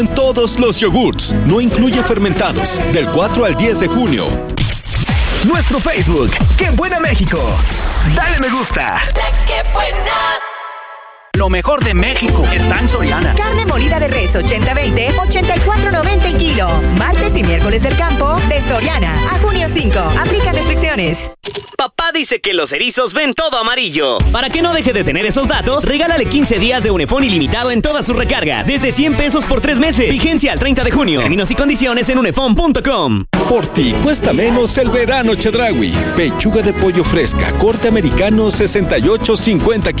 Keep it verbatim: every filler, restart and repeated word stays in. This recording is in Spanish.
En todos los yogurts, no incluye fermentados, del cuatro al diez de junio. Nuestro Facebook, ¡Qué Buena México! Dale me gusta. ¡Qué buena! Lo mejor de México está en Soriana. Carne molida de res ochenta veinte, ochenta y cuatro noventa el kilo. Martes y miércoles del campo de Soriana. A junio cinco. Aplica restricciones. Papá dice que los erizos ven todo amarillo. Para que no deje de tener esos datos, regálale quince días de Unifón ilimitado en todas sus recargas. Desde cien pesos por tres meses. Vigencia al treinta de junio. Términos y condiciones en unifón punto com. Por ti cuesta menos el verano Chedraui. Pechuga de pollo fresca, corte americano sesenta y ocho cincuenta